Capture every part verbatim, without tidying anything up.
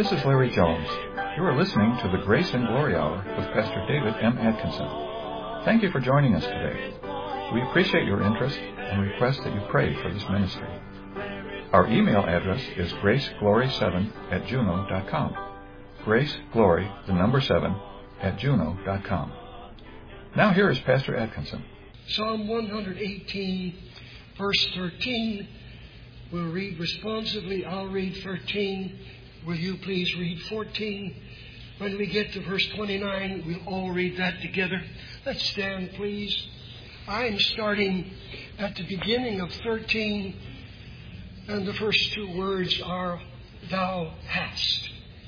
This is Larry Jones. You are listening to the Grace and Glory Hour with Pastor David M. Atkinson. Thank you for joining us today. We appreciate your interest and request that you pray for this ministry. Our email address is graceglory seven at juno dot com. Graceglory, the number seven, at juno dot com. Now here is Pastor Atkinson. Psalm one eighteen, verse thirteen. We'll read responsively. I'll read thirteen. Will you please read fourteen? When we get to verse twenty-nine, we'll all read that together. Let's stand, please. I'm starting at the beginning of thirteen, and the first two words are, Thou hast.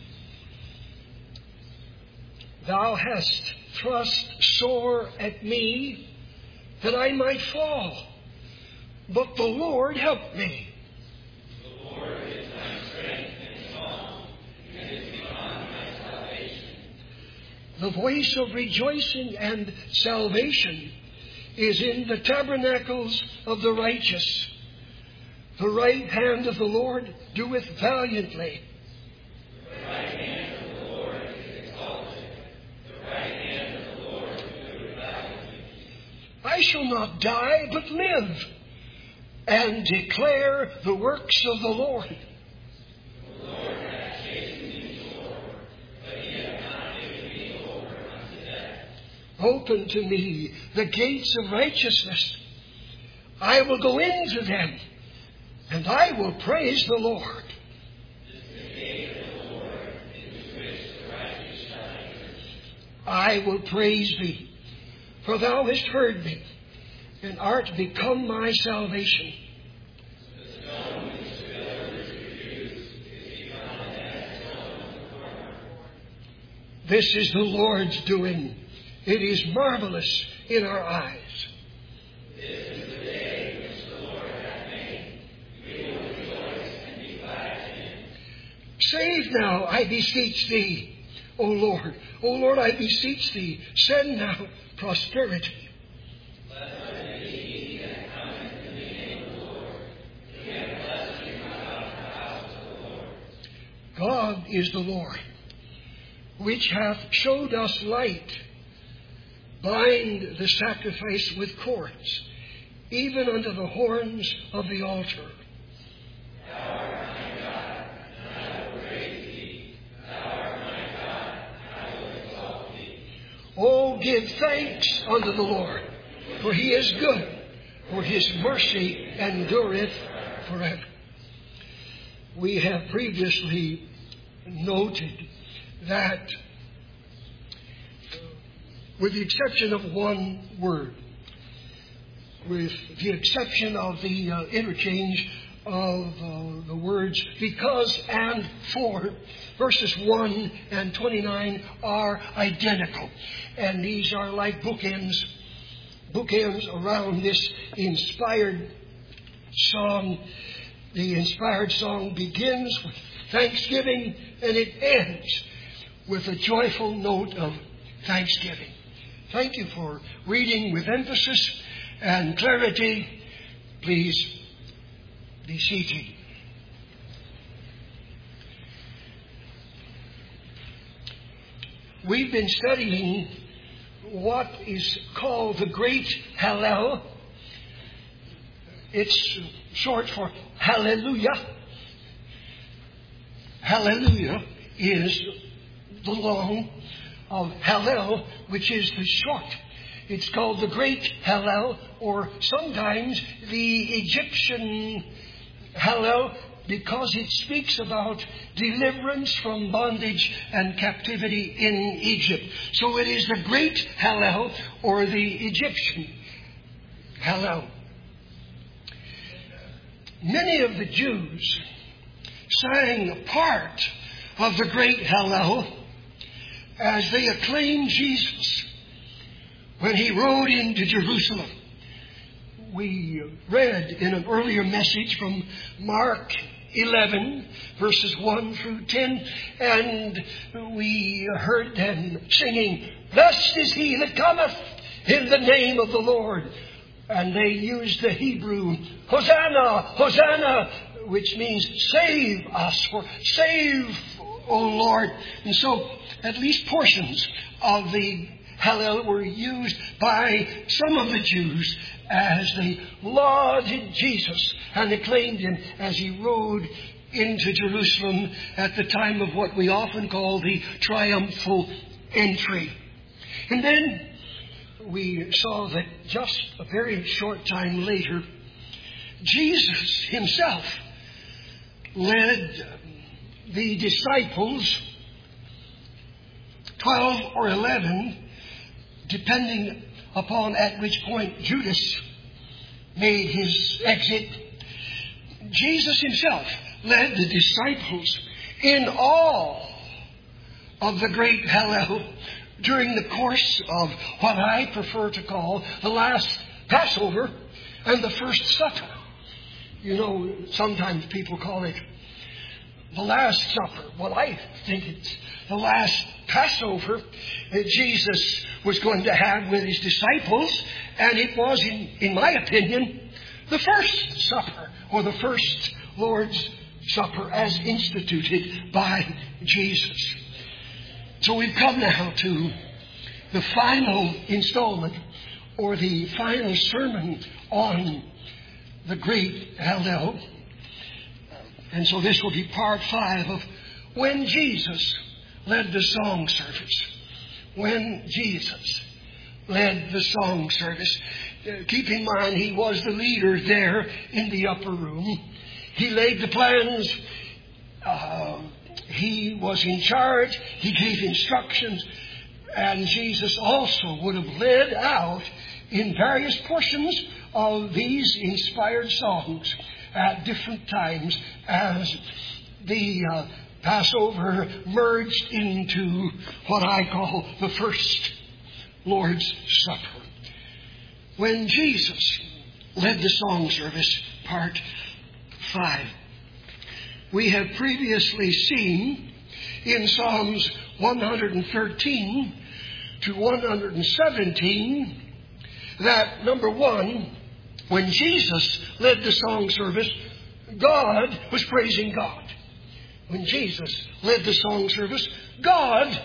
Thou hast thrust sore at me, that I might fall. But the Lord helped me. The Lord is my strength and song, and is beyond my salvation. The voice of rejoicing and salvation is in the tabernacles of the righteous. The right hand of the Lord doeth valiantly. The right hand of the Lord is exalted. The right hand of the Lord doeth valiantly. I shall not die, but live, and declare the works of the Lord. The Lord hath chastened me sore, but he hath not given me over unto death. Open to me the gates of righteousness. I will go into them, and I will praise the Lord. This is the gate of the Lord, into which the righteous shall enter. I will praise thee, for thou hast heard me, and art become my salvation. The stone which the builders refused is become a headstone of the corner. This is the Lord's doing. It is marvelous in our eyes. This is the day which the Lord hath made. We will rejoice and be glad in it. Save now, I beseech thee, O Lord. O Lord, I beseech thee, send now prosperity. Blessed is he that cometh in the name of the Lord. He hath blessed you out of the house of the Lord. God is the Lord, which hath showed us light. Bind the sacrifice with cords, even unto the horns of the altar. Thou art my God, and I will praise thee. Thou art my God, and I will exalt thee. Oh, give thanks unto the Lord, for he is good, for his mercy endureth forever. We have previously noted that, with the exception of one word, with the exception of the uh, interchange of uh, the words because and for, verses one and twenty-nine are identical. And these are like bookends, bookends around this inspired song. The inspired song begins with thanksgiving and it ends with a joyful note of thanksgiving. Thank you for reading with emphasis and clarity. Please be seated. We've been studying what is called the Great Hallel. It's short for Hallelujah. Hallelujah is the long of Hallel, which is the short. It's called the Great Hallel, or sometimes the Egyptian Hallel, because it speaks about deliverance from bondage and captivity in Egypt. So it is the Great Hallel, or the Egyptian Hallel. Many of the Jews sang a part of the Great Hallel as they acclaimed Jesus when he rode into Jerusalem. We read in an earlier message from Mark eleven, verses one through ten, and we heard them singing, Blessed is he that cometh in the name of the Lord. And they used the Hebrew, Hosanna, Hosanna, which means save us, or save O Lord. And so at least portions of the Hallel were used by some of the Jews as they lauded Jesus and acclaimed him as he rode into Jerusalem at the time of what we often call the triumphal entry. And then we saw that just a very short time later, Jesus himself led the disciples, twelve or eleven, depending upon at which point Judas made his exit. Jesus himself led the disciples in all of the great Hallel during the course of what I prefer to call the last Passover and the first supper. You know, sometimes people call it the Last Supper. Well, I think it's the last Passover that Jesus was going to have with his disciples, and it was, in, in my opinion, the first supper, or the first Lord's Supper as instituted by Jesus. So we've come now to the final installment, or the final sermon on the great Hallel. And so this will be part five of when Jesus led the song service. When Jesus led the song service. Uh, keep in mind, he was the leader there in the upper room. He laid the plans. Uh, he was in charge. He gave instructions. And Jesus also would have led out in various portions of these inspired songs at different times as the uh, Passover merged into what I call the first Lord's Supper. When Jesus led the song service, part five. We have previously seen in Psalms one thirteen to one seventeen that, number one, when Jesus led the song service, God was praising God. When Jesus led the song service, God,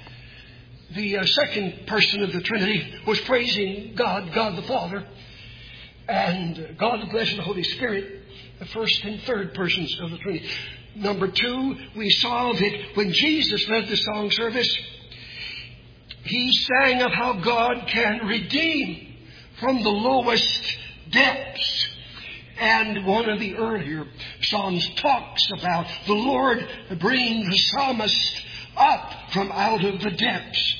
the uh, second person of the Trinity, was praising God, God the Father, and uh, God the Blessed Holy Spirit, the first and third persons of the Trinity. Number two, we saw that when Jesus led the song service, he sang of how God can redeem from the lowest depths. And one of the earlier Psalms talks about the Lord bringing the psalmist up from out of the depths.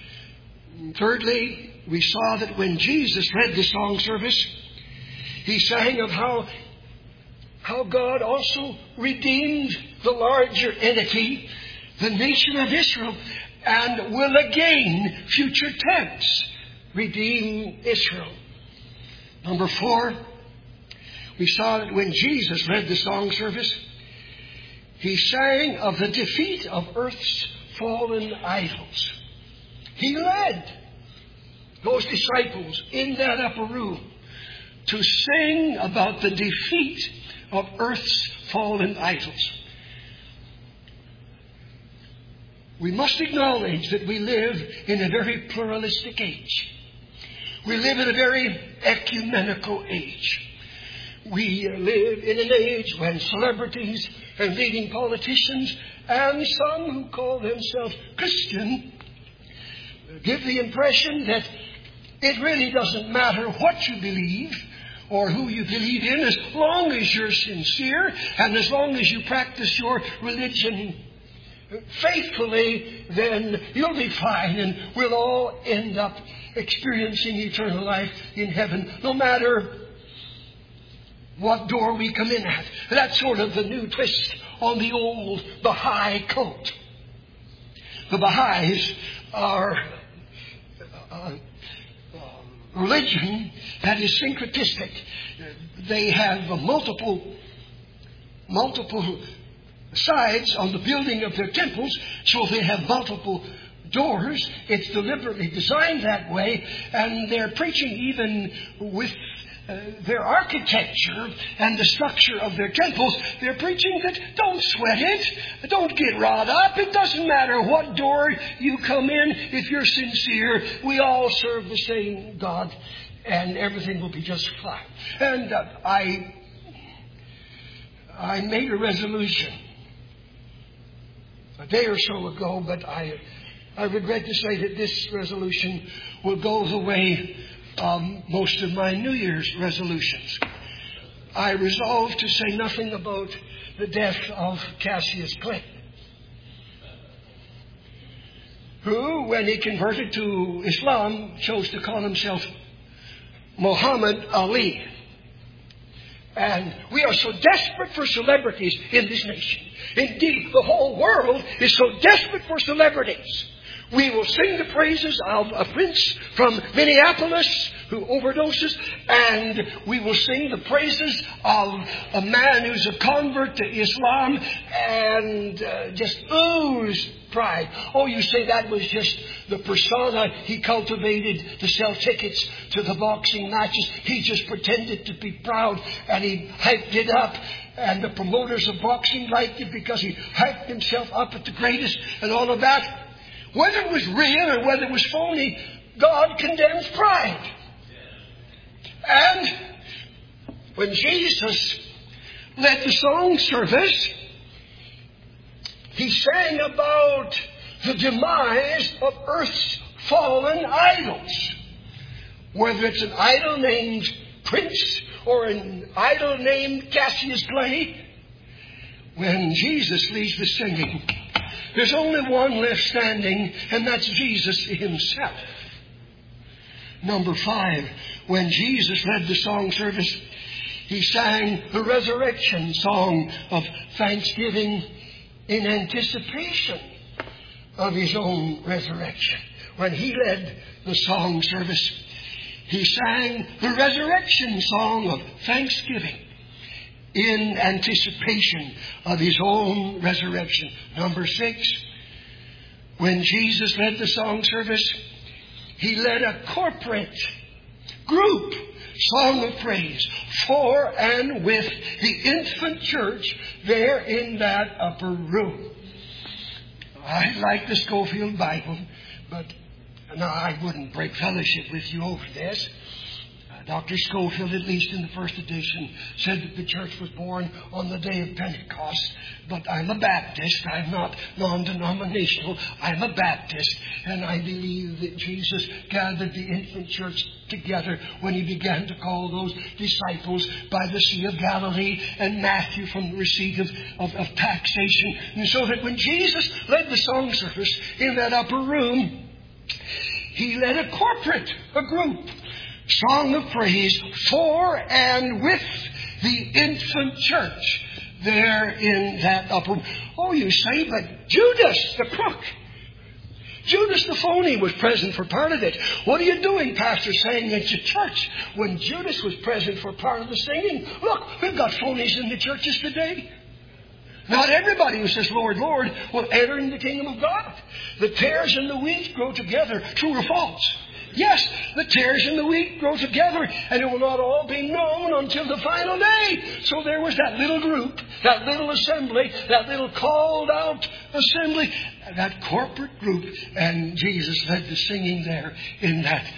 Thirdly, we saw that when Jesus led the song service, he sang of how, how God also redeemed the larger entity, the nation of Israel, and will again, future tense, redeem Israel. Number four, we saw that when Jesus led the song service, he sang of the defeat of earth's fallen idols. He led those disciples in that upper room to sing about the defeat of earth's fallen idols. We must acknowledge that we live in a very pluralistic age. We live in a very ecumenical age. We live in an age when celebrities and leading politicians and some who call themselves Christian give the impression that it really doesn't matter what you believe or who you believe in, as long as you're sincere and as long as you practice your religion faithfully, then you'll be fine and we'll all end up experiencing eternal life in heaven, no matter what door we come in at. That's sort of the new twist on the old Baha'i cult. The Baha'is are a religion that is syncretistic. They have multiple, multiple sides on the building of their temples, so they have multiple doors. It's deliberately designed that way, and they're preaching even with uh, their architecture and the structure of their temples, they're preaching that don't sweat it, don't get wrought up. It doesn't matter what door you come in. If you're sincere, we all serve the same God, and everything will be just fine. And uh, I, I made a resolution a day or so ago, but I, I regret to say that this resolution will go the way of most of my New Year's resolutions. I resolved to say nothing about the death of Cassius Clay, who, when he converted to Islam, chose to call himself Muhammad Ali. And we are so desperate for celebrities in this nation. Indeed, the whole world is so desperate for celebrities. We will sing the praises of a prince from Minneapolis who overdoses, and we will sing the praises of a man who's a convert to Islam and uh, just ooze pride. Oh, you say that was just the persona he cultivated to sell tickets to the boxing matches. He just pretended to be proud and he hyped it up. And the promoters of boxing liked it because he hyped himself up at the greatest and all of that. Whether it was real or whether it was phony, God condemns pride. And when Jesus led the song service, he sang about the demise of earth's fallen idols. Whether it's an idol named Prince or an idol named Cassius Clay, when Jesus leads the singing, there's only one left standing, and that's Jesus himself. Number five, when Jesus led the song service, he sang the resurrection song of thanksgiving in anticipation of his own resurrection. When he led the song service, he sang the resurrection song of thanksgiving in anticipation of his own resurrection. Number six, when Jesus led the song service, he led a corporate group song of praise for and with the infant church there in that upper room. I like the Scofield Bible, but no, I wouldn't break fellowship with you over this. Doctor Scofield, at least in the first edition, said that the church was born on the day of Pentecost. But I'm a Baptist. I'm not non-denominational. I'm a Baptist. And I believe that Jesus gathered the infant church together when he began to call those disciples by the Sea of Galilee and Matthew from the receipt of, of, of taxation. And so that when Jesus led the song service in that upper room, he led a corporate, a group, song of praise for and with the infant church there in that upper room. Oh, you say, but Judas the crook, Judas the phony was present for part of it. What are you doing, Pastor, saying it's a church when Judas was present for part of the singing? Look, we've got phonies in the churches today. Not everybody who says, Lord, Lord, will enter in the kingdom of God. The tares and the wheat grow together, true or false? Yes, the tares and the wheat grow together, and it will not all be known until the final day. So there was that little group, that little assembly, that little called out assembly, that corporate group, and Jesus led the singing there in that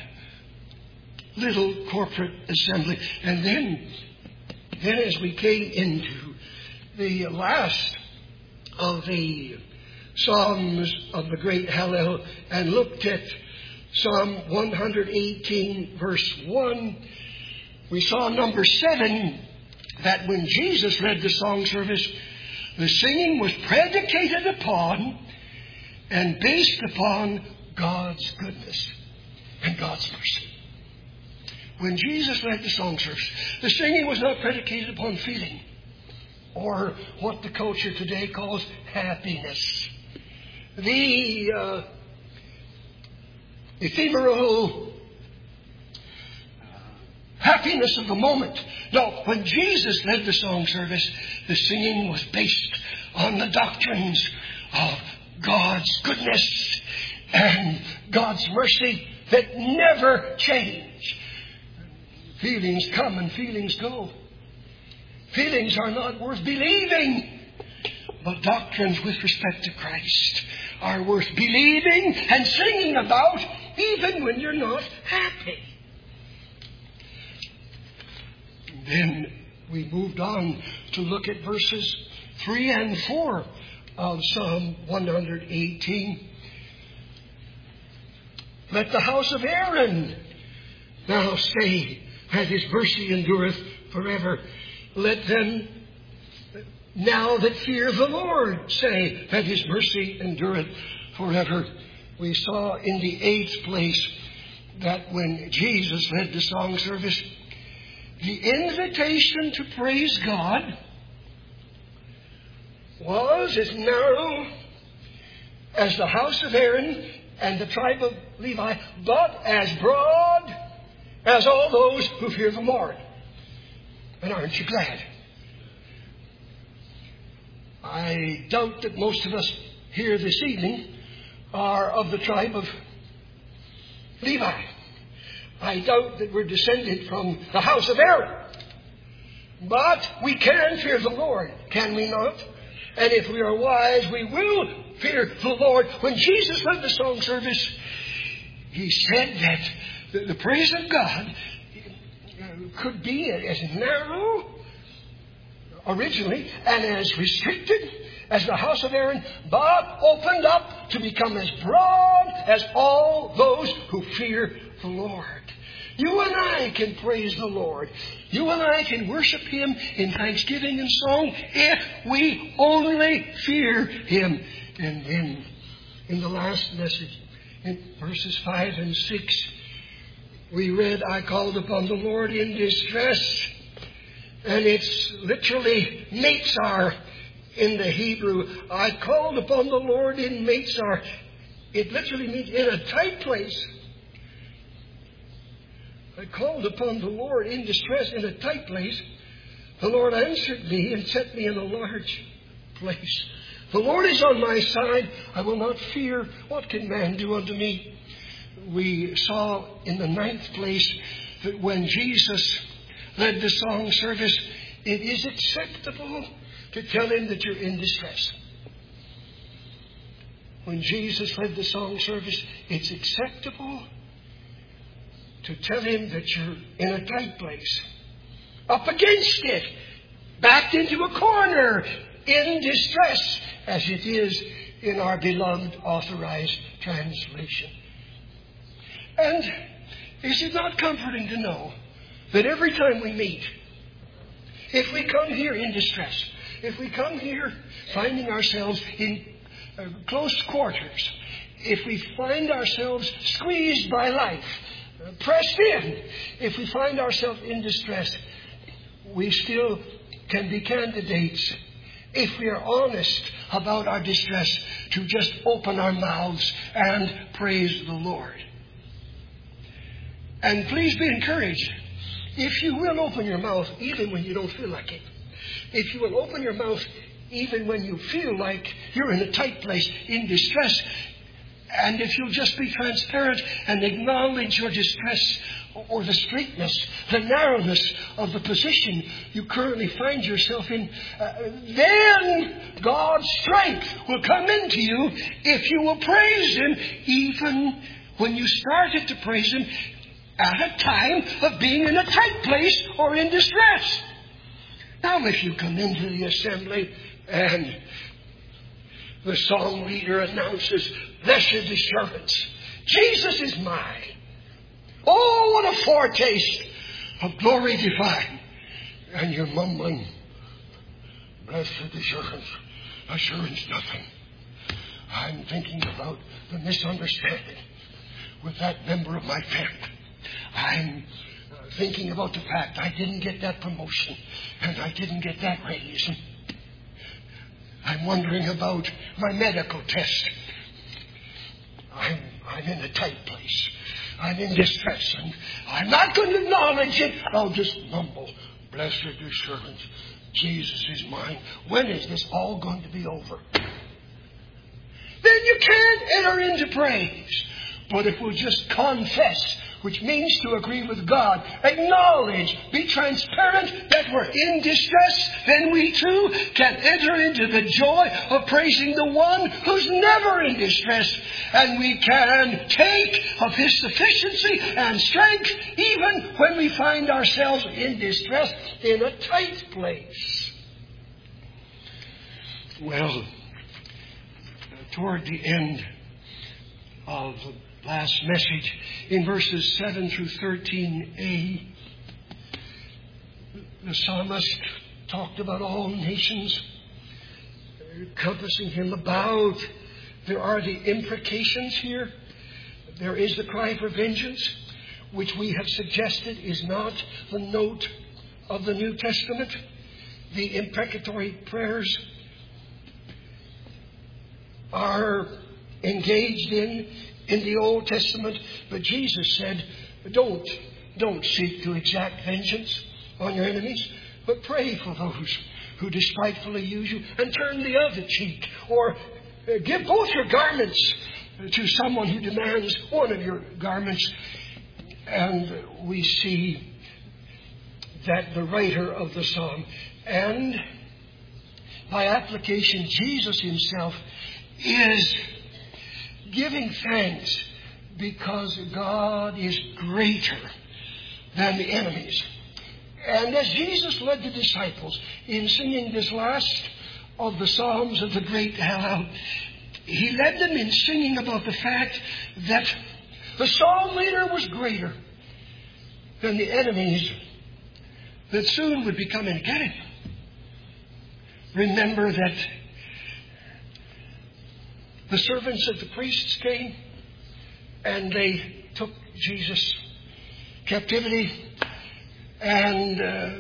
little corporate assembly. And then, then as we came into the last of the Psalms of the great Hallel and looked at Psalm one eighteen, verse one, we saw number seven, that when Jesus led the song service, the singing was predicated upon and based upon God's goodness and God's mercy. When Jesus led the song service, the singing was not predicated upon feeling or what the culture today calls happiness. The uh, ephemeral happiness of the moment. No, when Jesus led the song service, the singing was based on the doctrines of God's goodness and God's mercy that never change. Feelings come and feelings go. Feelings are not worth believing. But doctrines with respect to Christ are worth believing and singing about, even when you're not happy. Then we moved on to look at verses three and four of Psalm one eighteen. Let the house of Aaron now say that his mercy endureth forever. Let them now that fear the Lord say that his mercy endureth forever. We saw in the eighth place that when Jesus led the song service, the invitation to praise God was as narrow as the house of Aaron and the tribe of Levi, but as broad as all those who fear the Lord. And aren't you glad? I doubt that most of us here this evening are of the tribe of Levi. I doubt that we're descended from the house of Aaron. But we can fear the Lord, can we not? And if we are wise, we will fear the Lord. When Jesus led the song service, he said that the, the praise of God could be as narrow originally and as restricted as the house of Aaron, but opened up to become as broad as all those who fear the Lord. You and I can praise the Lord. You and I can worship Him in thanksgiving and song if we only fear Him. And then in the last message, in verses five and six, we read, I called upon the Lord in distress. And it's literally Meitzar in the Hebrew. I called upon the Lord in Meitzar. It literally means in a tight place. I called upon the Lord in distress in a tight place. The Lord answered me and set me in a large place. The Lord is on my side. I will not fear. What can man do unto me? We saw in the ninth place that when Jesus led the song service, it is acceptable to tell Him that you're in distress. When Jesus led the song service, it's acceptable to tell Him that you're in a tight place, up against it, backed into a corner, in distress, as it is in our beloved Authorized Translation. And is it not comforting to know that every time we meet, if we come here in distress, if we come here finding ourselves in uh, close quarters, if we find ourselves squeezed by life, uh, pressed in, if we find ourselves in distress, we still can be candidates, if we are honest about our distress, to just open our mouths and praise the Lord. And please be encouraged. If you will open your mouth even when you don't feel like it. If you will open your mouth even when you feel like you're in a tight place, in distress. And if you'll just be transparent and acknowledge your distress or the straightness, the narrowness of the position you currently find yourself in, uh, then God's strength will come into you if you will praise Him even when you started to praise Him at a time of being in a tight place or in distress. Now, if you come into the assembly and the song leader announces, blessed assurance, Jesus is mine. Oh, what a foretaste of glory divine. And you're mumbling, blessed assurance, assurance nothing. I'm thinking about the misunderstanding with that member of my family. I'm thinking about the fact I didn't get that promotion and I didn't get that raise. And I'm wondering about my medical test. I'm, I'm in a tight place. I'm in distress and I'm not going to acknowledge it. I'll just mumble, blessed assurance, Jesus is mine. When is this all going to be over? Then you can't enter into praise. But if we'll just confess which means to agree with God. Acknowledge, be transparent that we're in distress. Then we too can enter into the joy of praising the one who's never in distress. And we can take of His sufficiency and strength even when we find ourselves in distress in a tight place. Well, toward the end of the last message, in verses seven through thirteen a, the psalmist talked about all nations compassing him about. There are the imprecations here. There is the cry for vengeance, which we have suggested is not the note of the New Testament. The imprecatory prayers are engaged in in the Old Testament, but Jesus said, don't, don't seek to exact vengeance on your enemies, but pray for those who despitefully use you, and turn the other cheek, or give both your garments to someone who demands one of your garments. And we see that the writer of the psalm, and by application Jesus Himself, is giving thanks because God is greater than the enemies. And as Jesus led the disciples in singing this last of the Psalms of the Great Hallel, He led them in singing about the fact that the psalm leader was greater than the enemies that soon would be coming to get him. Remember that the servants of the priests came and they took Jesus' captivity, and uh,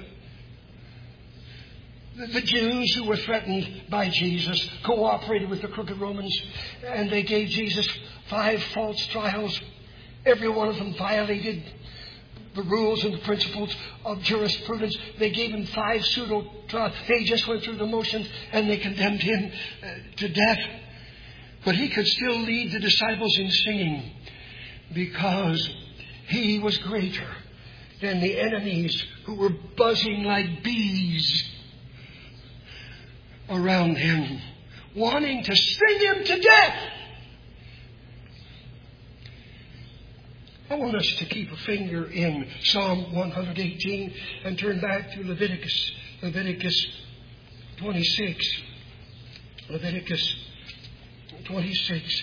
the Jews who were threatened by Jesus cooperated with the crooked Romans, and they gave Jesus five false trials. Every one of them violated the rules and the principles of jurisprudence. They gave Him five pseudo trials. They just went through the motions and they condemned Him uh, to death. But He could still lead the disciples in singing because He was greater than the enemies who were buzzing like bees around Him, wanting to sting Him to death. I want us to keep a finger in Psalm one eighteen and turn back to Leviticus, Leviticus twenty-six. Leviticus twenty-six.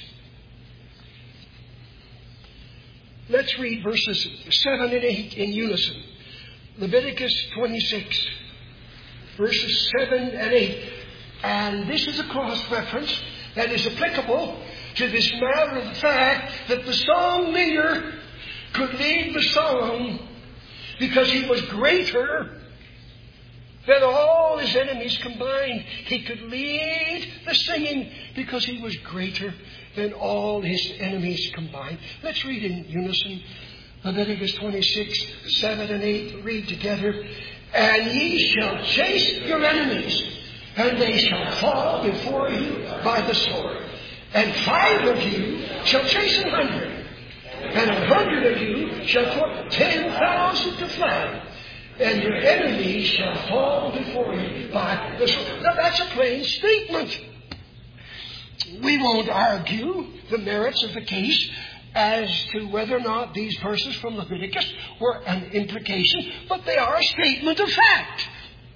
Let's read verses seven and eight in unison. Leviticus twenty-six, verses seven and eight. And this is a cross-reference that is applicable to this matter of the fact that the psalm leader could lead the psalm because he was greater than all his enemies combined. He could lead the singing because he was greater than all his enemies combined. Let's read in unison. Leviticus twenty-six, seven and eight. Read together. And ye shall chase your enemies, and they shall fall before you by the sword. And five of you shall chase an hundred, and a hundred of you shall put ten thousand to flight. And your enemies shall fall before you by the sword. Now that's a plain statement. We won't argue the merits of the case as to whether or not these verses from Leviticus were an implication, but they are a statement of fact.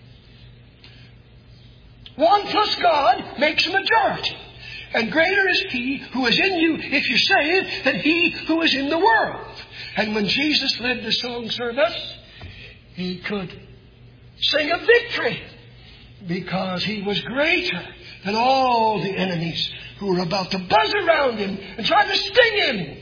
One plus God makes a majority. And greater is He who is in you, if you say it, than he who is in the world. And when Jesus led the song service, He could sing of victory because He was greater than all the enemies who were about to buzz around Him and try to sting Him.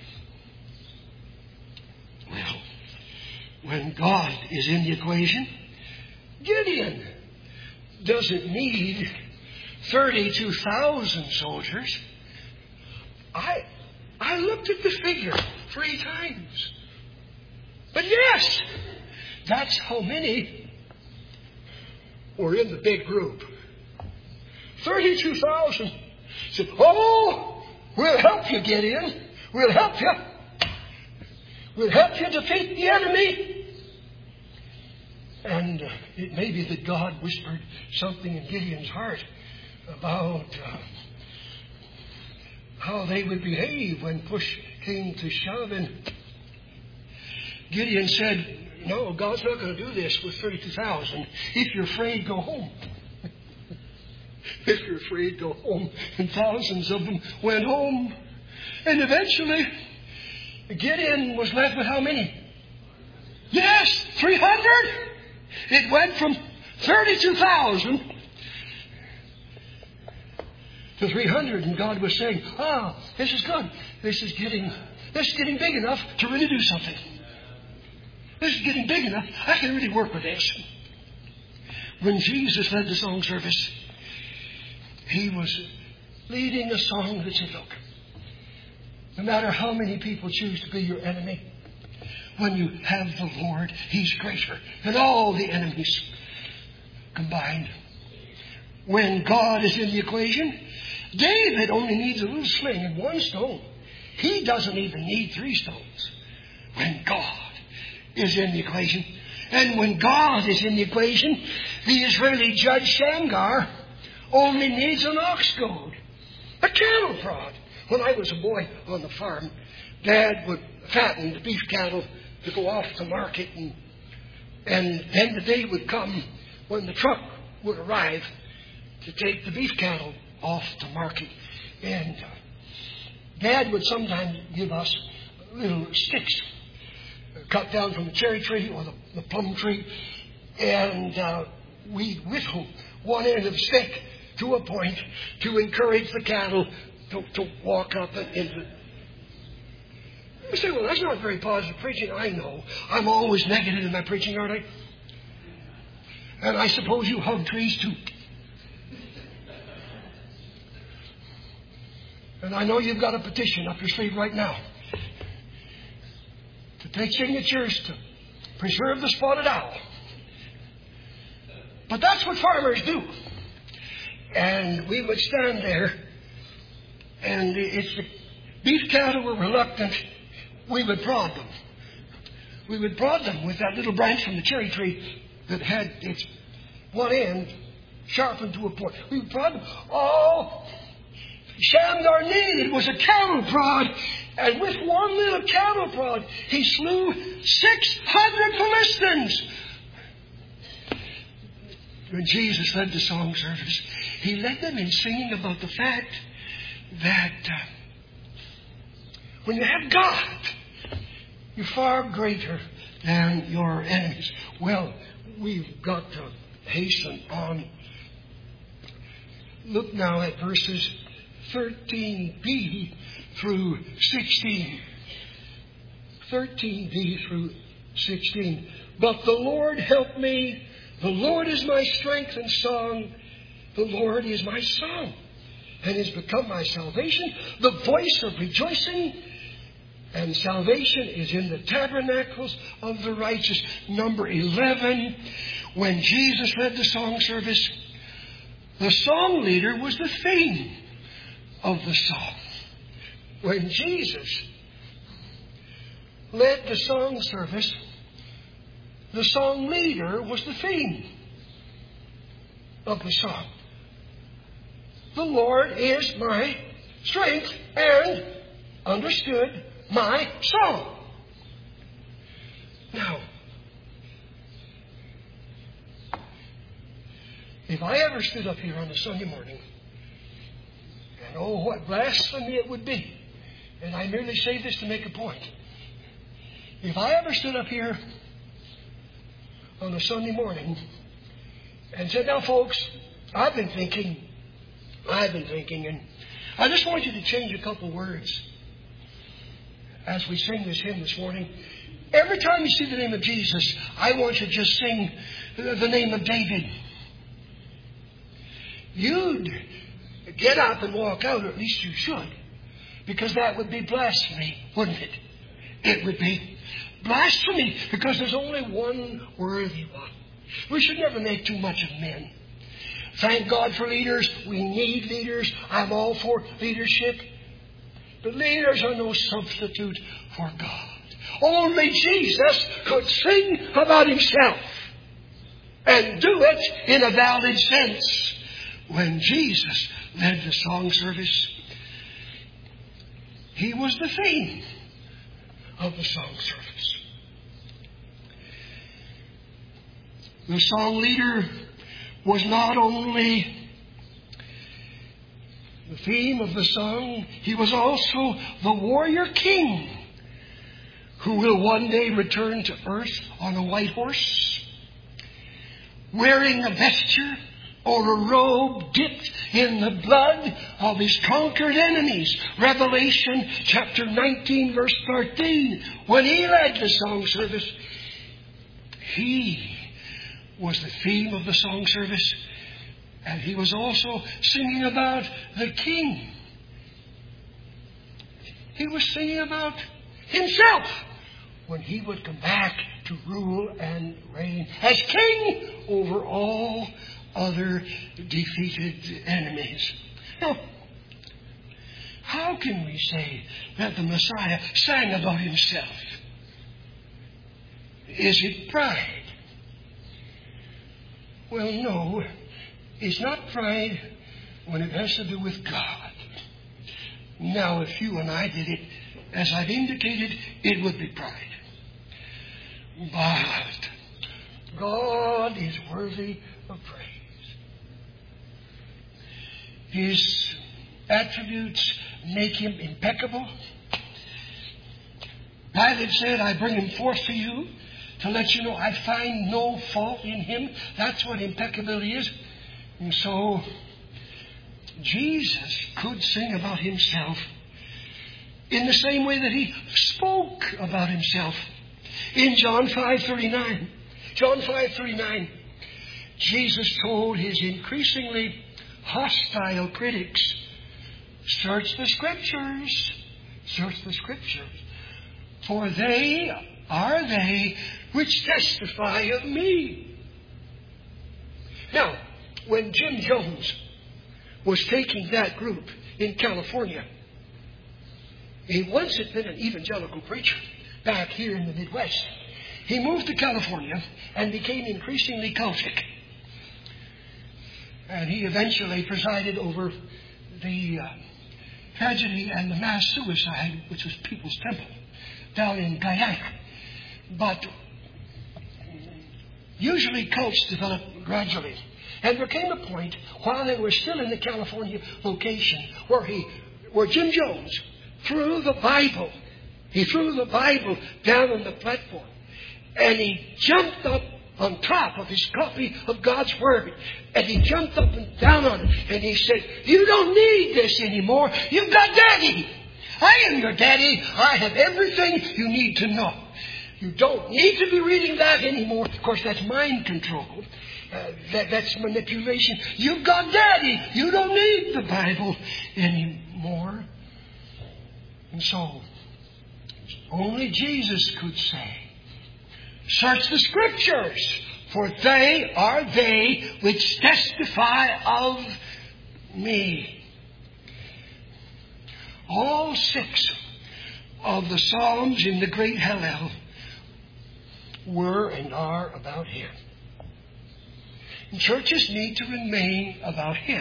Well, when God is in the equation, Gideon doesn't need thirty-two thousand soldiers. I, I looked at the figure three times. But yes, that's how many were in the big group. thirty-two thousand. Said, oh, we'll help you, Gideon. We'll help you. will help you defeat the enemy. And uh, it may be that God whispered something in Gideon's heart about uh, how they would behave when push came to shove. And Gideon said, no, God's not going to do this with thirty-two thousand. If you're afraid, go home. If you're afraid, go home. And thousands of them went home. And eventually, Gideon was left with how many? Yes, three hundred. It went from thirty-two thousand to three hundred. And God was saying, ah, this is good. This is getting, this is getting big enough to really do something. This is getting big enough. I can really work with this. When Jesus led the song service, He was leading a song that said, look, no matter how many people choose to be your enemy, when you have the Lord, He's greater than all the enemies combined. When God is in the equation, David only needs a little sling and one stone. He doesn't even need three stones. When God is in the equation. And when God is in the equation, the Israeli judge Shamgar only needs an ox goad, a cattle prod. When I was a boy on the farm, Dad would fatten the beef cattle to go off to market, and and then the day would come when the truck would arrive to take the beef cattle off to market. And uh, Dad would sometimes give us little sticks cut down from the cherry tree or the, the plum tree, and uh, we whittle one end of the stick to a point to encourage the cattle to, to walk up and into. You say, well, that's not very positive preaching. I know. I'm always negative in my preaching, aren't I? And I suppose you hug trees too. And I know you've got a petition up your sleeve right now to take signatures to preserve the spotted owl. But that's what farmers do. And we would stand there, and if the beef cattle were reluctant, we would prod them. We would prod them with that little branch from the cherry tree that had its one end sharpened to a point. We would prod them. All Shamgar needed was a cattle prod, and with one little cattle prod, he slew six hundred Philistines. When Jesus led the song service, He led them in singing about the fact that uh, when you have God, you're far greater than your enemies. Well, we've got to hasten on. Look now at verses thirteen b through sixteen. thirteen b through sixteen. But the Lord help me. The Lord is my strength and song. The Lord is my song and has become my salvation. The voice of rejoicing and salvation is in the tabernacles of the righteous. Number eleven, when Jesus led the song service, the song leader was the theme of the song. When Jesus led the song service, the song leader was the theme of the song. The Lord is my strength and, understood, my song. Now, if I ever stood up here on a Sunday morning, and oh, what blasphemy it would be, and I merely say this to make a point. If I ever stood up here on a Sunday morning and said, now folks, I've been thinking, I've been thinking, and I just want you to change a couple words as we sing this hymn this morning. Every time you see the name of Jesus, I want you to just sing the name of David. You'd get up and walk out, or at least you should, because that would be blasphemy, wouldn't it? It would be blasphemy, because there's only one worthy one. We should never make too much of men. Thank God for leaders. We need leaders. I'm all for leadership. But leaders are no substitute for God. Only Jesus could sing about Himself and do it in a valid sense. When Jesus led the song service, He was the theme of the song service. The song leader was not only the theme of the song, he was also the warrior king who will one day return to earth on a white horse, wearing a vesture or a robe dipped in the blood of His conquered enemies. Revelation chapter nineteen, verse thirteen. When He led the song service, He was the theme of the song service, and He was also singing about the King. He was singing about Himself when He would come back to rule and reign as King over all other defeated enemies. Now, how can we say that the Messiah sang about Himself? Is it pride? Well, no. It's not pride when it has to do with God. Now, if you and I did it, as I've indicated, it would be pride. But God is worthy of praise. His attributes make Him impeccable. Pilate said, I bring Him forth to you to let you know I find no fault in Him. That's what impeccability is. And so, Jesus could sing about Himself in the same way that He spoke about Himself. In John five thirty-nine, John five thirty-nine, Jesus told His increasingly hostile critics, search the Scriptures, search the Scriptures, for they are they which testify of me. Now, when Jim Jones was taking that group in California, he once had been an evangelical preacher back here in the Midwest. He moved to California and became increasingly cultic. And he eventually presided over the uh, tragedy and the mass suicide, which was People's Temple, down in Guyana. But usually cults develop gradually. And there came a point while they were still in the California location where he, where Jim Jones threw the Bible. He threw the Bible down on the platform. And he jumped up on top of his copy of God's Word. And he jumped up and down on it. And he said, you don't need this anymore. You've got Daddy. I am your Daddy. I have everything you need to know. You don't need to be reading that anymore. Of course, that's mind control. Uh, that, that's manipulation. You've got Daddy. You don't need the Bible anymore. And so, only Jesus could say, search the Scriptures, for they are they which testify of me. All six of the Psalms in the great Hallel were and are about Him. And churches need to remain about Him.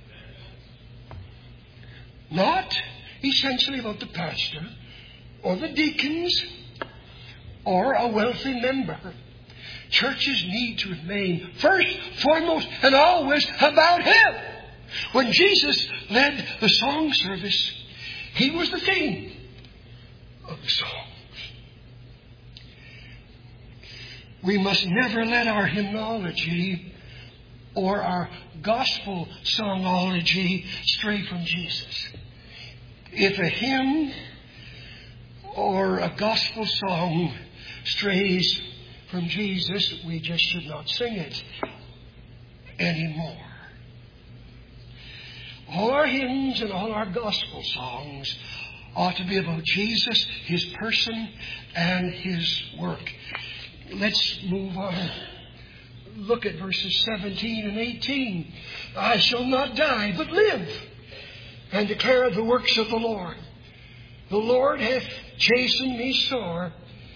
Not essentially about the pastor or the deacons or a wealthy member. Churches need to remain first, foremost, and always about Him. When Jesus led the song service, He was the theme of the songs. We must never let our hymnology or our gospel songology stray from Jesus. If a hymn or a gospel song strays from Jesus, we just should not sing it anymore. All our hymns and all our gospel songs ought to be about Jesus, His person, and His work. Let's move on. Look at verses seventeen and eighteen. I shall not die, but live, and declare the works of the Lord. The Lord hath chastened me sore,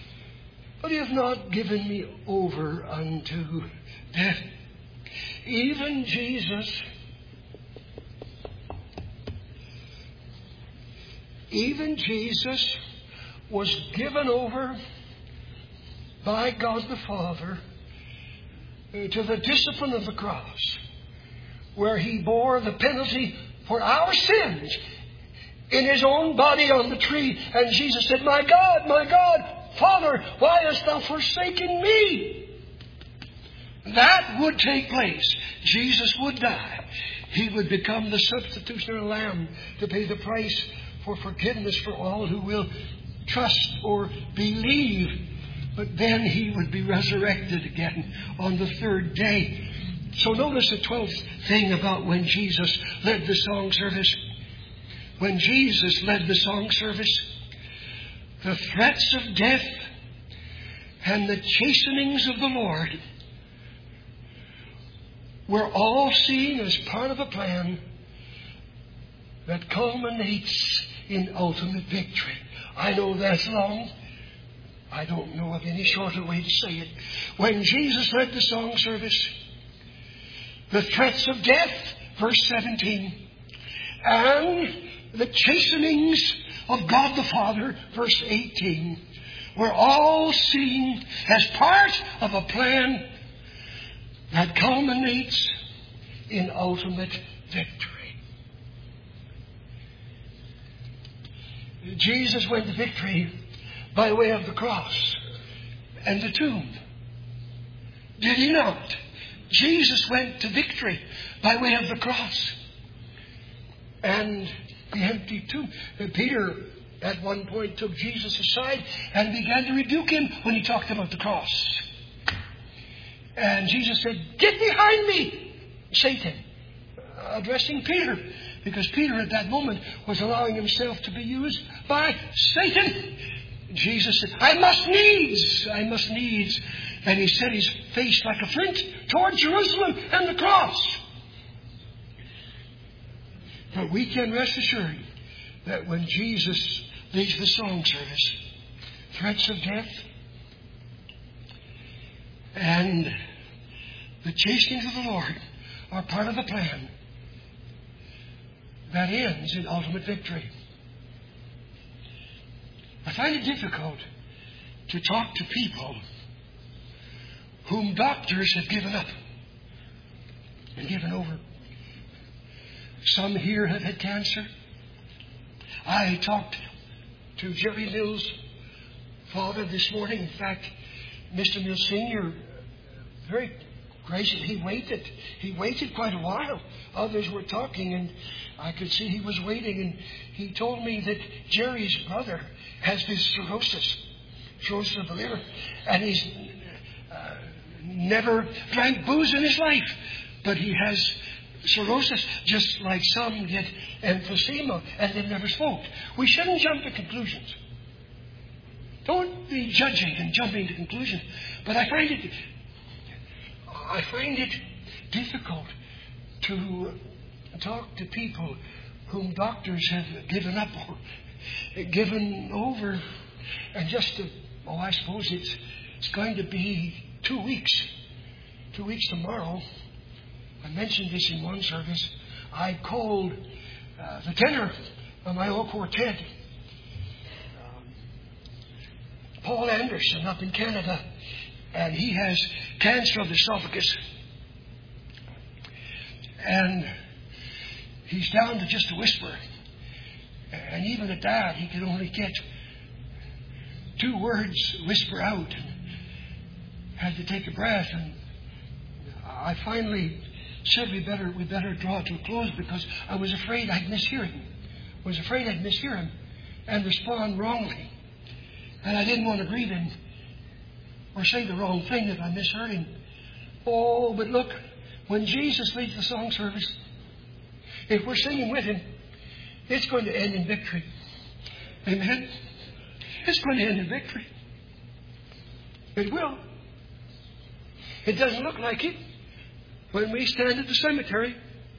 But you have not given me over unto death. Even Jesus, even Jesus was given over by God the Father to the discipline of the cross, where He bore the penalty for our sins in His own body on the tree. And Jesus said, "My God, my God, Father, why hast Thou forsaken me?" That would take place. Jesus would die. He would become the substitutionary lamb to pay the price for forgiveness for all who will trust or believe. But then He would be resurrected again on the third day. So notice the twelfth thing about when Jesus led the song service. When Jesus led the song service, the threats of death and the chastenings of the Lord were all seen as part of a plan that culminates in ultimate victory. I know that's long. I don't know of any shorter way to say it. When Jesus led the song service, the threats of death, verse seventeen, and the chastenings of God the Father, verse eighteen, were all seen as part of a plan that culminates in ultimate victory. Jesus went to victory by way of the cross and the tomb. Did He not? Jesus went to victory by way of the cross and the empty tomb. Peter at one point took Jesus aside and began to rebuke him when he talked about the cross. And Jesus said, "Get behind me, Satan," addressing Peter, because Peter at that moment was allowing himself to be used by Satan. Jesus said, "I must needs, I must needs." And He set His face like a flint toward Jerusalem and the cross. But we can rest assured that when Jesus leads the song service, threats of death and the chastenings of the Lord are part of a plan that ends in ultimate victory. I find it difficult to talk to people whom doctors have given up and given over. Some here have had cancer. I talked to Jerry Mills' father this morning. In fact, Mister Mills Senior very gracious. He waited. He waited quite a while. Others were talking, and I could see he was waiting. And he told me that Jerry's brother has this cirrhosis, cirrhosis of the liver, and he's uh, never drank booze in his life, but he has cirrhosis, just like some get emphysema and they've never smoked. We shouldn't jump to conclusions. Don't be judging and jumping to conclusions. But I find it, I find it difficult to talk to people whom doctors have given up or given over, and just to, oh, I suppose it's it's going to be two weeks, two weeks tomorrow. I mentioned this in one service. I called uh, the tenor of my old quartet, um, Paul Anderson, up in Canada, and he has cancer of the esophagus. And he's down to just a whisper. And even at that, he could only get two words whisper out. And had to take a breath. And I finally said we better we better draw to a close, because I was afraid I'd mishear him. I was afraid I'd mishear him and respond wrongly. And I didn't want to grieve him or say the wrong thing if I misheard him. Oh, but look, when Jesus leads the song service, if we're singing with Him, it's going to end in victory. Amen? It's going to end in victory. It will. It doesn't look like it when we stand at the cemetery.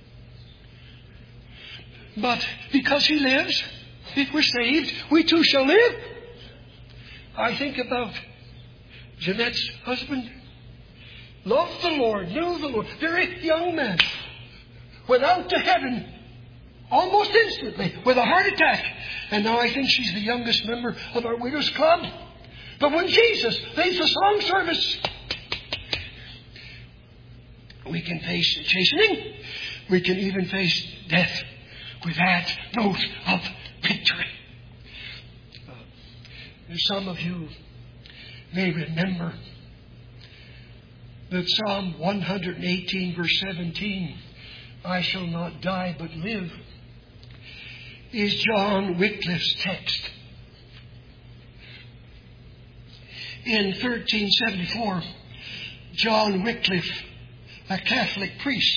But because He lives, if we're saved, we too shall live. I think about Jeanette's husband loved the Lord, knew the Lord. Very young man. Went out to heaven almost instantly with a heart attack. And now I think she's the youngest member of our Widows Club. But when Jesus leads the song service, we can face chastening. We can even face death with that note of victory. Uh, some of you may remember that Psalm one eighteen, verse seventeen, I shall not die but live, is John Wycliffe's text. In thirteen seventy-four, John Wycliffe, a Catholic priest,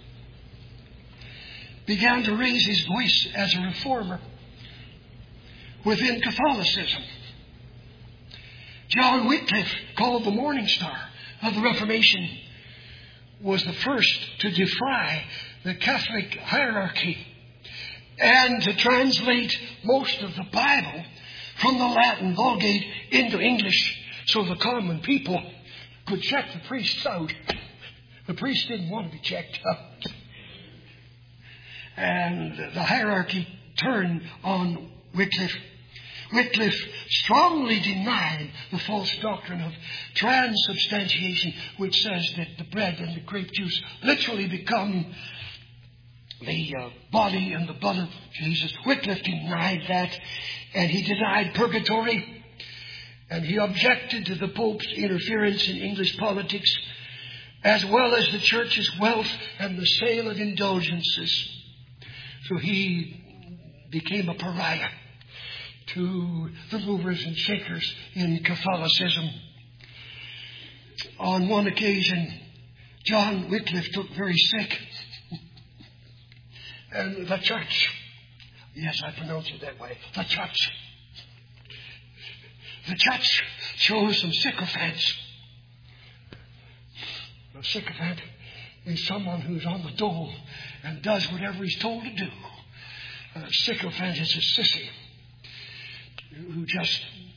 began to raise his voice as a reformer within Catholicism. John Wycliffe, called the Morning Star of the Reformation, was the first to defy the Catholic hierarchy and to translate most of the Bible from the Latin Vulgate into English so the common people could check the priests out. The priests didn't want to be checked out. And the hierarchy turned on Wycliffe. Wycliffe strongly denied the false doctrine of transubstantiation, which says that the bread and the grape juice literally become the uh, body and the blood of Jesus. Wycliffe denied that, and he denied purgatory, and he objected to the Pope's interference in English politics, as well as the Church's wealth and the sale of indulgences. So he became a pariah to the movers and shakers in Catholicism. On one occasion, John Wycliffe took very sick. And the church, yes, I pronounce it that way, the church, the church chose some sycophants. A sycophant is someone who's on the dole and does whatever he's told to do. A sycophant is a sissy who just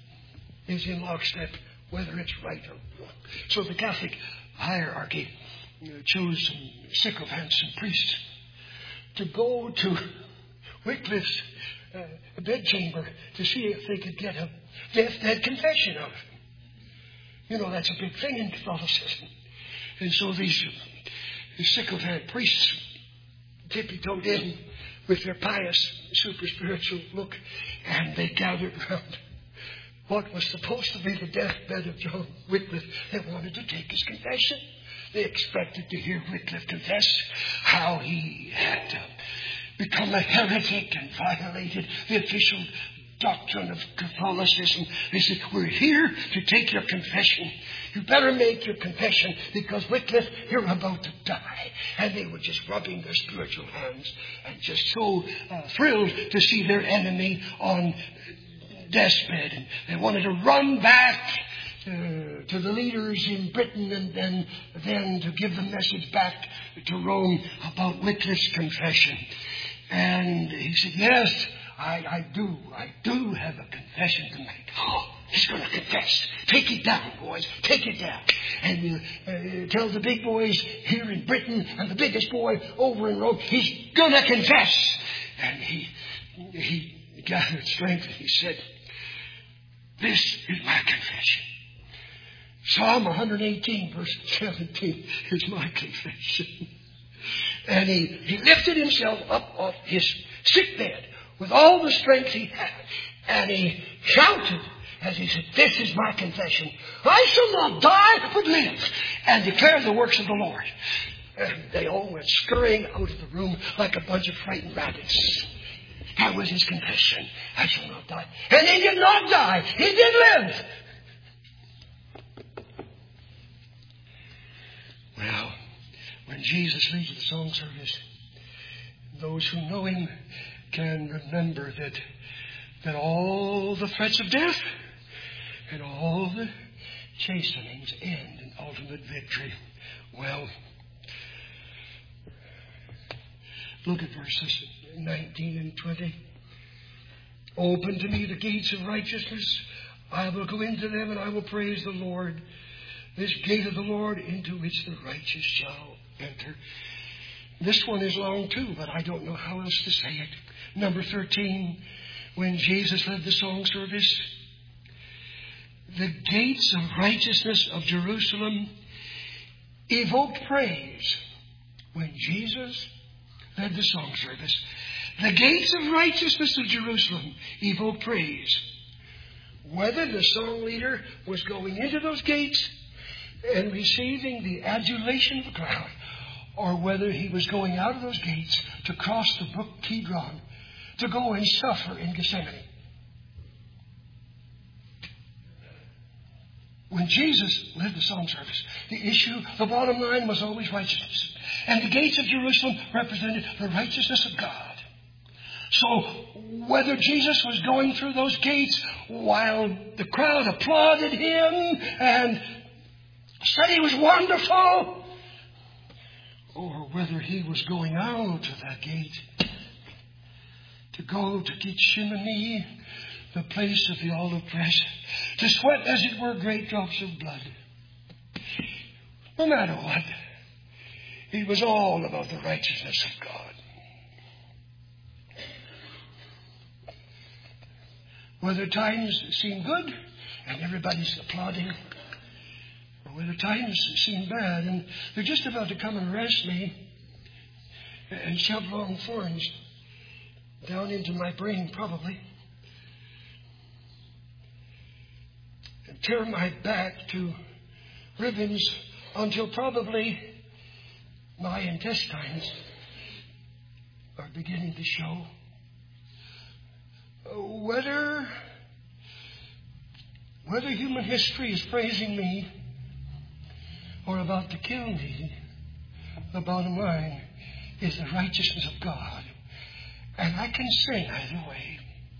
is in lockstep, whether it's right or wrong. So the Catholic hierarchy chose some sycophants and priests to go to Wycliffe's uh, bedchamber to see if they could get a deathbed confession out of him. You know, that's a big thing in Catholicism. And so these, these sycophant priests tippy-toed in with their pious, super spiritual look, and they gathered around what was supposed to be the deathbed of John Wycliffe. They wanted to take his confession. They expected to hear Wycliffe confess how he had uh, become a heretic and violated the official doctrine of Catholicism. They said, we're here to take your confession. You better make your confession because Wycliffe, you're about to die. And they were just rubbing their spiritual hands and just so uh, thrilled to see their enemy on death's bed. And they wanted to run back Uh, to the leaders in Britain and then, then to give the message back to Rome about Wycliffe's confession. And he said, yes, I, I do. I do have a confession to make. Oh, he's going to confess. Take it down, boys. Take it down. And you uh, tell the big boys here in Britain and the biggest boy over in Rome, he's going to confess. And he, he gathered strength and he said, this is my confession. Psalm one eighteen, verse seventeen is my confession. And he, he lifted himself up off his sick bed with all the strength he had. And he shouted as he said, this is my confession. I shall not die but live and declare the works of the Lord. And they all went scurrying out of the room like a bunch of frightened rabbits. That was his confession. I shall not die. And he did not die. He did live. Well, when Jesus leads the song service, those who know him can remember that that all the threats of death and all the chastenings end in ultimate victory. Well, look at verses nineteen and twenty. Open to me the gates of righteousness. I will go into them and I will praise the Lord. This gate of the Lord into which the righteous shall enter. This one is long too, but I don't know how else to say it. Number thirteen, when Jesus led the song service, the gates of righteousness of Jerusalem evoked praise. When Jesus led the song service, the gates of righteousness of Jerusalem evoked praise. Whether the song leader was going into those gates and receiving the adulation of the crowd, or whether he was going out of those gates to cross the brook Kidron, to go and suffer in Gethsemane. When Jesus led the song service, the issue, the bottom line was always righteousness. And the gates of Jerusalem represented the righteousness of God. So whether Jesus was going through those gates while the crowd applauded him and said he was wonderful, or whether he was going out of that gate to go to Gethsemane, the place of the olive press, to sweat, as it were, great drops of blood. No matter what, it was all about the righteousness of God. Whether times seem good and everybody's applauding, or whether times seem bad and they're just about to come and arrest me and shove long thorns down into my brain, probably, and tear my back to ribbons until probably my intestines are beginning to show. Whether, whether human history is praising me or about to kill me, the bottom line is the righteousness of God. And I can sing either way.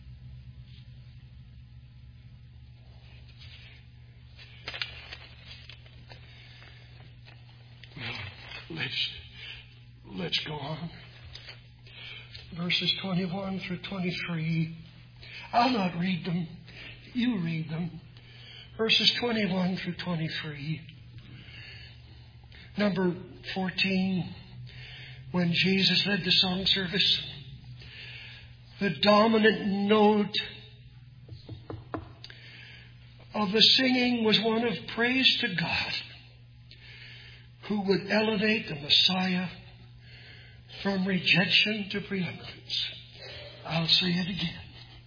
Well, let's, let's go on. Verses twenty-one through twenty-three. I'll not read them. You read them. Verses twenty-one through twenty-three. Number fourteen. When Jesus led the song service, the dominant note of the singing was one of praise to God, who would elevate the Messiah from rejection to preeminence. I'll say it again.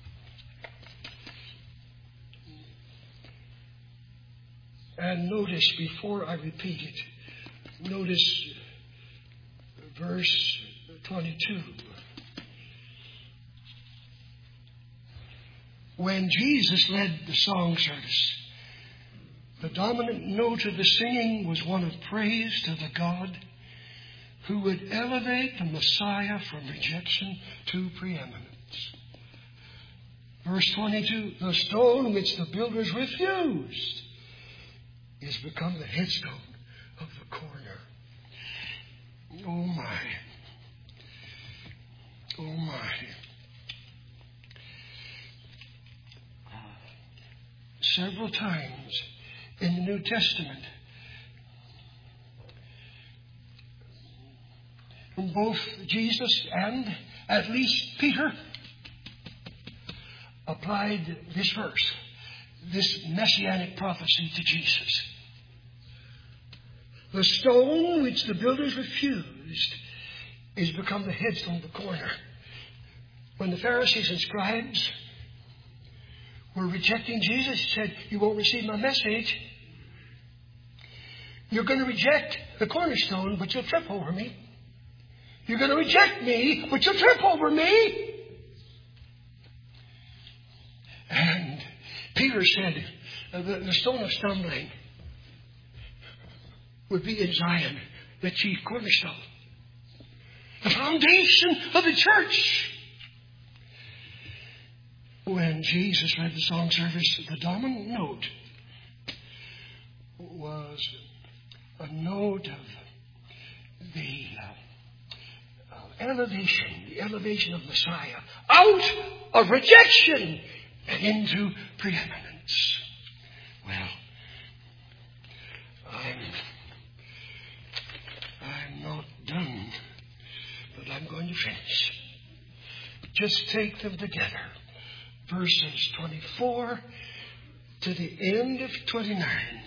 And notice, before I repeat it, notice verse twenty-two. When Jesus led the song service, the dominant note of the singing was one of praise to the God who would elevate the Messiah from rejection to preeminence. Verse twenty-two, the stone which the builders refused is become the headstone of the corner. Oh my. Oh my. Several times in the New Testament, both Jesus and at least Peter applied this verse, this messianic prophecy, to Jesus. The stone which the builders refused is become the headstone of the corner. When the Pharisees and scribes were rejecting Jesus, he said, you won't receive my message. You're going to reject the cornerstone, but you'll trip over me. You're going to reject me, but you'll trip over me. And Peter said, the, the stone of stumbling would be in Zion, the chief cornerstone, the foundation of the church. When Jesus led the song service, the dominant note was a note of the uh, elevation, the elevation of Messiah out of rejection and into preeminence. minutes. Well, I'm, I'm not done, but I'm going to finish. Just take them together. Verses twenty-four to the end of twenty-nine.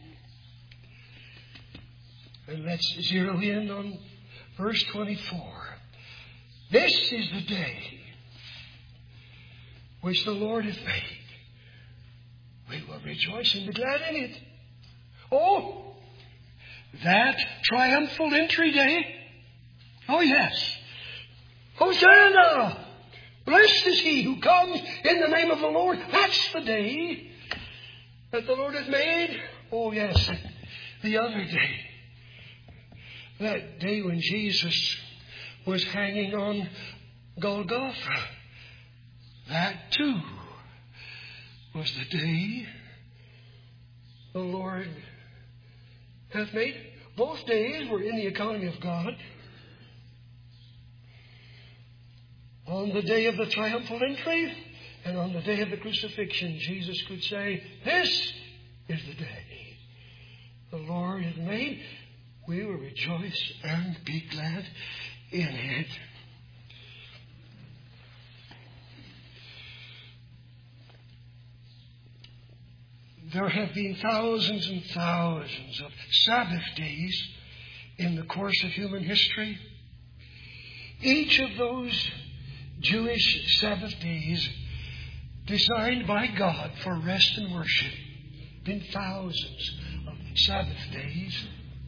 And let's zero in on verse twenty-four. This is the day which the Lord hath made. We will rejoice and be glad in it. Oh, that triumphal entry day. Oh, yes. Hosanna! Blessed is he who comes in the name of the Lord. That's the day that the Lord hath made. Oh, yes. The other day. That day when Jesus was hanging on Golgotha. That too was the day the Lord hath made. Both days were in the economy of God. On the day of the triumphal entry and on the day of the crucifixion, Jesus could say, this is the day the Lord hath made. We will rejoice and be glad in it. There have been thousands and thousands of Sabbath days in the course of human history. Each of those Jewish Sabbath days designed by God for rest and worship. Been thousands of Sabbath days.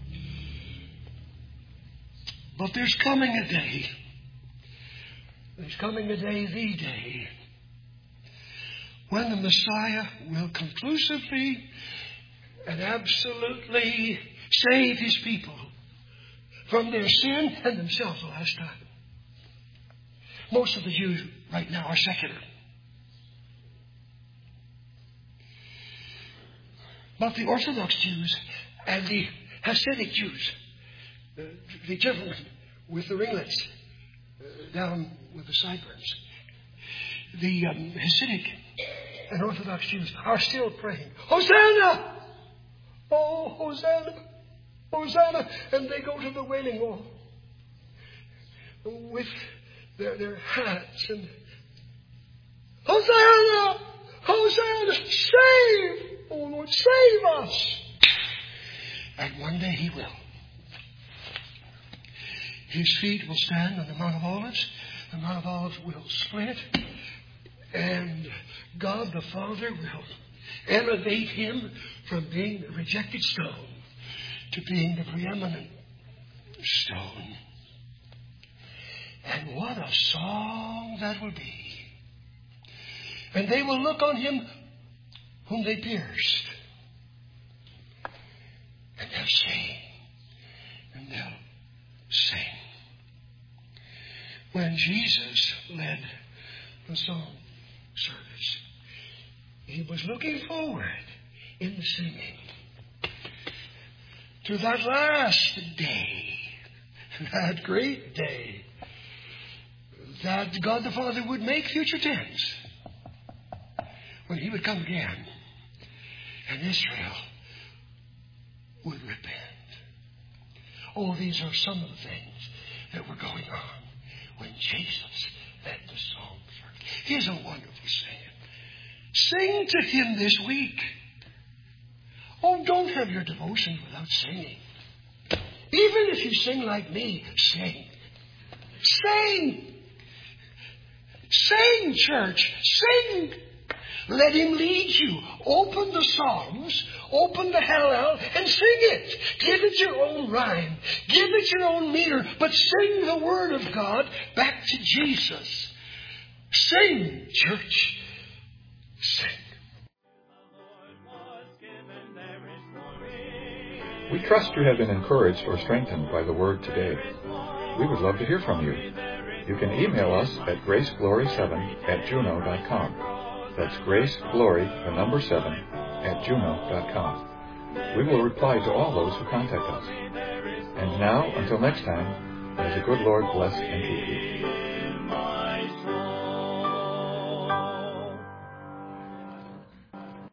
But there's coming a day. There's coming a day, the day, when the Messiah will conclusively and absolutely save His people from their sin and themselves the last time. Most of the Jews right now are secular. But the Orthodox Jews and the Hasidic Jews, uh, the gentlemen with the ringlets uh, down with the sideburns, the um, Hasidic and Orthodox Jews are still praying, Hosanna! Oh, Hosanna! Hosanna! And they go to the Wailing Wall with their, their hats and Hosanna! Hosanna! Save! Oh, Lord, save us! And one day He will. His feet will stand on the Mount of Olives. The Mount of Olives will split. And God the Father will elevate Him from being the rejected stone to being the preeminent stone. And what a song that will be. And they will look on Him whom they pierced. And they'll sing. And they'll sing. When Jesus led the song service, He was looking forward in the singing to that last day, that great day, that God the Father would make future tense when He would come again and Israel would repent. Oh, these are some of the things that were going on when Jesus led the song service. He's a wonderful singer. Sing to Him this week. Oh, don't have your devotion without singing. Even if you sing like me, sing. Sing. Sing, church. Sing. Let Him lead you. Open the Psalms, open the Hallel, and sing it. Give it your own rhyme. Give it your own meter. But sing the Word of God back to Jesus. Sing, church. Sing. We trust you have been encouraged or strengthened by the Word today. We would love to hear from you. You can email us at grace glory seven at juno dot com. That's graceglory, the number seven, at juno dot com. We will reply to all those who contact us. And now, until next time, may the good Lord bless and keep you.